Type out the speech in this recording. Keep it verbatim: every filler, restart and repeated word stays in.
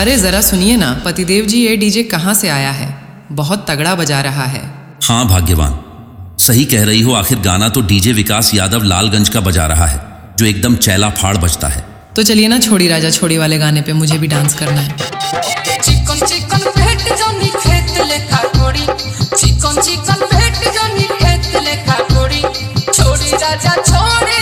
अरे जरा सुनिए ना पतिदेव जी, ये डीजे कहाँ से आया है? बहुत तगड़ा बजा रहा है। हाँ भाग्यवान, सही कह रही हो। आखिर गाना तो डीजे विकास यादव लालगंज का बजा रहा है, जो एकदम चैला फाड़ बजता है। तो चलिए ना छोड़ी राजा छोड़ी वाले गाने पे, मुझे भी डांस करना है। चिकन चिकन भेट जानी खेत लेखा कोड़ी, चिकन चिकन भेट जानी खेत लेखा कोड़ी, छोड़ी राजा छोड़ी